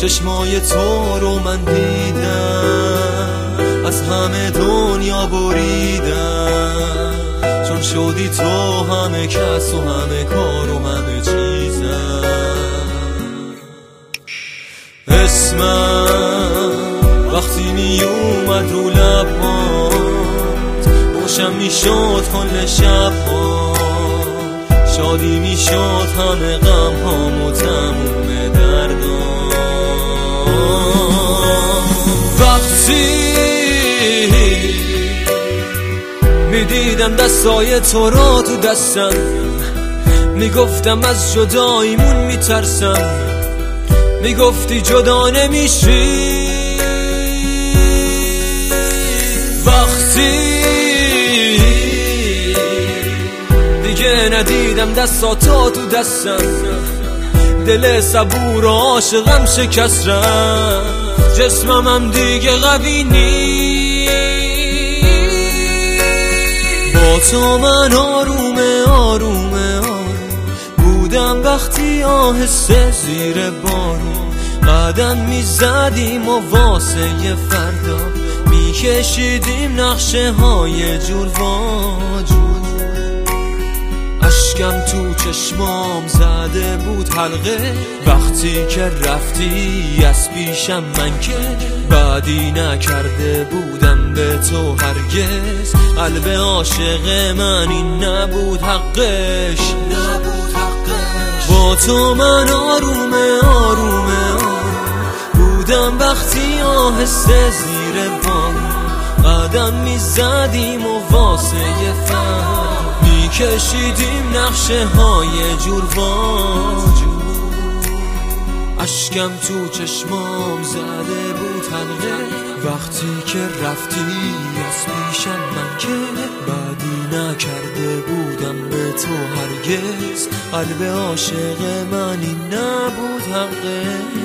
چشمای تو رو من دیدم، از همه دنیا بریدم، چون شدی تو همه کس و همه کار و همه چیزم. اسمم وقتی می اومد رو لبات، روشن می شد کل شب ها، شادی می شد همه غم هام و تموم دردام. وقتی می دیدم دستای تو را تو دستم، می گفتم از جداییمون می ترسم، می گفتی جدا نمیشی. وقتی دیگه ندیدم دستاتو تو دستم، دل صبور و عاشقم شکست رفت، جسمم هم دیگه قوی نیست. با تو من آرومه آرومه بودم وقتی آهسته زیر بارون قدم میزدیم و واسه فردا میکشیدیم نقشه های جور واجور. اشکم تو چشمام زده بود حلقه وقتی که رفتی از پیشم، من که بعدی نکرده بودم به تو هرگز. قلب عاشق من این نبود حقش. با تو من آرومه آرومه بودم وقتی آهسته زیر بارون قدم میزدیم و واسه فهم میکشیدیم نقشه های جور واجور. اشکم تو چشمام زده بود حلقه وقتی که رفتی از پیشم، من که بعدی نکرده بودم به تو هرگز. قلب عاشق من این نبود حقه.